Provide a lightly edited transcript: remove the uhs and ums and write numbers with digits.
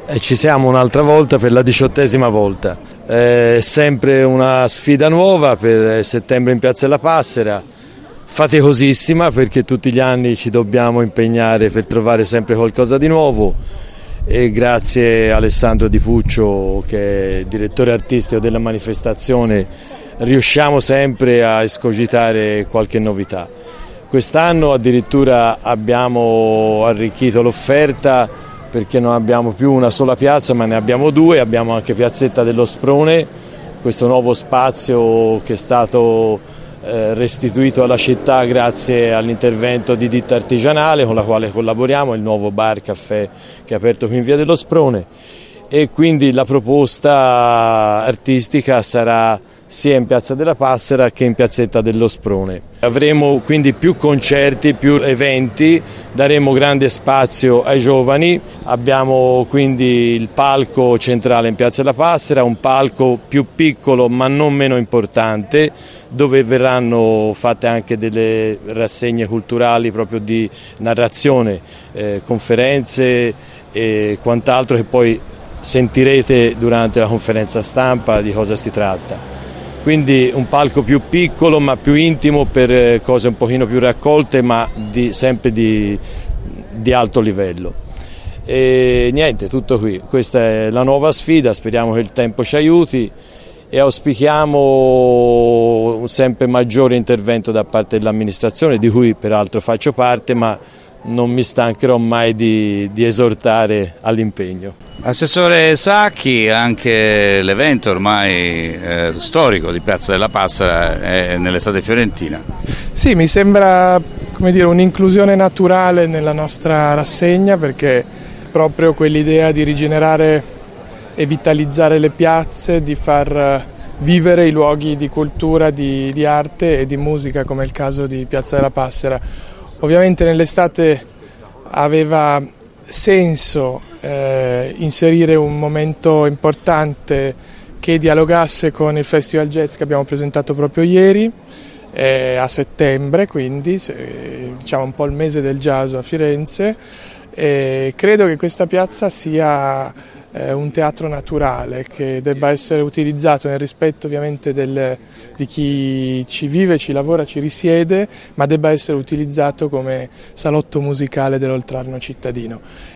E ci siamo un'altra volta per la 18ª volta. È sempre una sfida nuova per settembre in Piazza della Passera, faticosissima perché tutti gli anni ci dobbiamo impegnare per trovare sempre qualcosa di nuovo e grazie a Alessandro Di Puccio, che è direttore artistico della manifestazione, riusciamo sempre a escogitare qualche novità. Quest'anno addirittura abbiamo arricchito l'offerta perché non abbiamo più una sola piazza ma ne abbiamo due, abbiamo anche Piazzetta dello Sprone, questo nuovo spazio che è stato restituito alla città grazie all'intervento di ditta artigianale con la quale collaboriamo, il nuovo bar caffè che è aperto qui in via dello Sprone, e quindi la proposta artistica sarà sia in Piazza della Passera che in Piazzetta dello Sprone. Avremo quindi più concerti, più eventi, daremo grande spazio ai giovani, abbiamo quindi il palco centrale in Piazza della Passera, un palco più piccolo ma non meno importante, dove verranno fatte anche delle rassegne culturali proprio di narrazione, conferenze e quant'altro che poi sentirete durante la conferenza stampa di cosa si tratta. Quindi un palco più piccolo ma più intimo per cose un pochino più raccolte ma sempre di alto livello. E niente, tutto qui. Questa è la nuova sfida, speriamo che il tempo ci aiuti e auspichiamo un sempre maggiore intervento da parte dell'amministrazione, di cui peraltro faccio parte, ma non mi stancherò mai di esortare all'impegno. Assessore Sacchi, anche l'evento ormai storico di Piazza della Passera è nell'estate fiorentina. Sì, mi sembra, come dire, un'inclusione naturale nella nostra rassegna, perché proprio quell'idea di rigenerare e vitalizzare le piazze, di far vivere i luoghi di cultura, di arte e di musica, come è il caso di Piazza della Passera. Ovviamente nell'estate aveva senso inserire un momento importante che dialogasse con il Festival Jazz che abbiamo presentato proprio ieri, a settembre, quindi diciamo un po' il mese del jazz a Firenze. Credo che questa piazza sia un teatro naturale che debba essere utilizzato nel rispetto ovviamente di chi ci vive, ci lavora, ci risiede, ma debba essere utilizzato come salotto musicale dell'Oltrarno cittadino.